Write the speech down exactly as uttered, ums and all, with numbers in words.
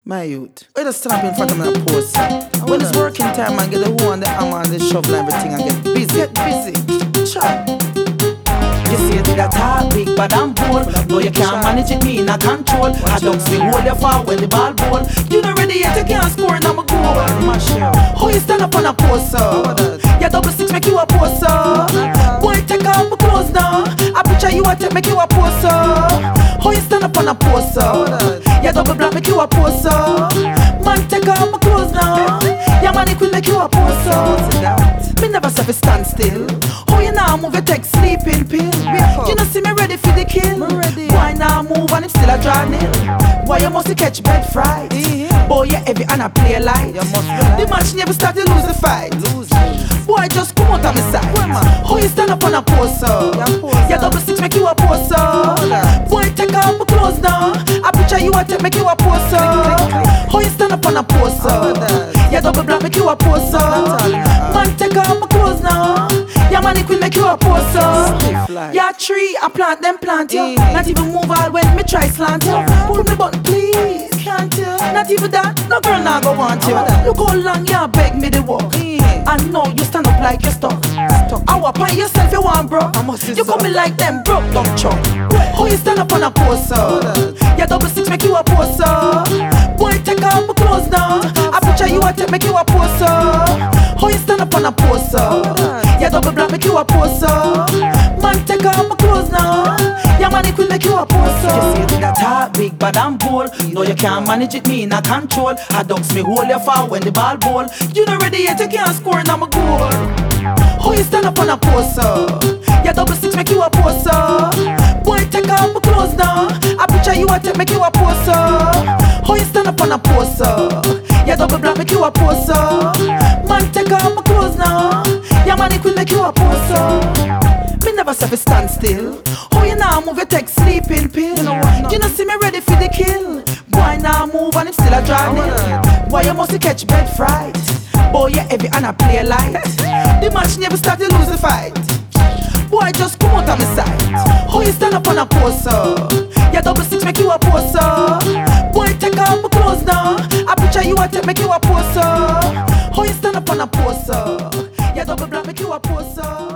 My youth, we just stand up in front of me and post. When it's working time, man, get the hoe and the hammer and the shovel and everything and get busy. Get busy. Try. You see it that hard, big but I'm bold. No, you can't manage it, me in a control. I don't see hold your far when the ball ball. You not ready yet, you can't score and I'm a goal. How you stand up on a poster? Your double six make you a poster. Boy, take off my clothes now. I picture you a take make you a poster. How you stand up on a poster? Your double black make you a poster. Man, take off my clothes now. Your man could make you a poster. Me never say stand still. How you now move your take sleeping pill? You know see me ready for the kill. Why now move and it's still a draw nil? Why you must catch bed fright? Boy you heavy and I play light. The match never start to lose the fight. Boy just come out on the side. How you stand up on a poster? Your double six make you a poster. Boy take off my clothes now. I picture you a take make you a poster. How you stand up on a poster? Your double black make you a poster. Man take off my clothes now. Your man could make you a poster. Your tree I plant them plant you. Not even move all when me try slant you. Pull me button please. Can't you? Not even that, no girl now go want you. Look how long you beg me to walk. I know you stand up like you're stuck. I walk by yourself you want bro. You come me like them broke dog chunk. How you stand up on a poster? Your double six make you a poster. Boy take off my clothes now. I picture you a take make you a poster. How you stand up on a poster? Your double black make you a poster. Man take off my clothes now. Your man could make you a poster. You see it that hard, big but I'm bold. No you can't manage it, me in a control. I dunks me hold your far when the ball ball. You not ready yet, you can't score and I'm a goal. How you stand up on a poster? Your double six make you a poster. Boy take off my clothes now. I picture you a take make you a poster. How you stand up on a poster? Your double black make you a poster. Man take off my clothes now. Your man could make you a poster. Me never say fi stand still. How you now move your take sleeping pill? You know see me ready for the kill. Boy now move and it's still a draw nil. Why you must catch bed fright? Boy you heavy and I play light. The match never start to lose the fight. Boy just come out on the side. How you stand up on a poster? Your double six make you a poster. Boy take off my clothes now. I picture you a take make you a poster. How you stand up on a poster? Your double black make you a poster.